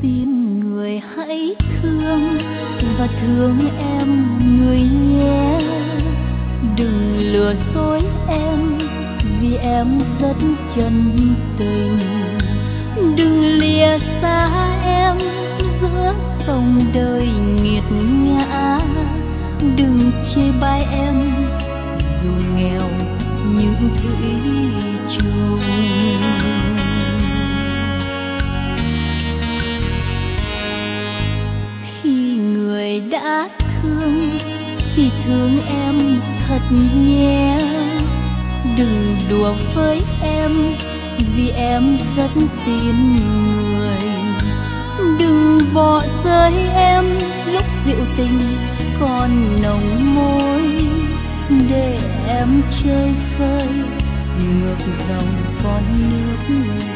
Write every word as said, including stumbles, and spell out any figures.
xin người hãy thương và thương em người nhé. Đừng lừa dối em vì em rất chân tình. Đừng lìa xa em giữa dòng đời nghiệt ngã. Đừng chê bai em dù nghèo như thủy chung. Khi người đã thương thì thương em thật nhé. Đừng đùa với em vì em rất tin người. Đừng bỏ rơi em lúc dịu tình còn nồng môi. Để em chơi vơi ngược dòng con nước.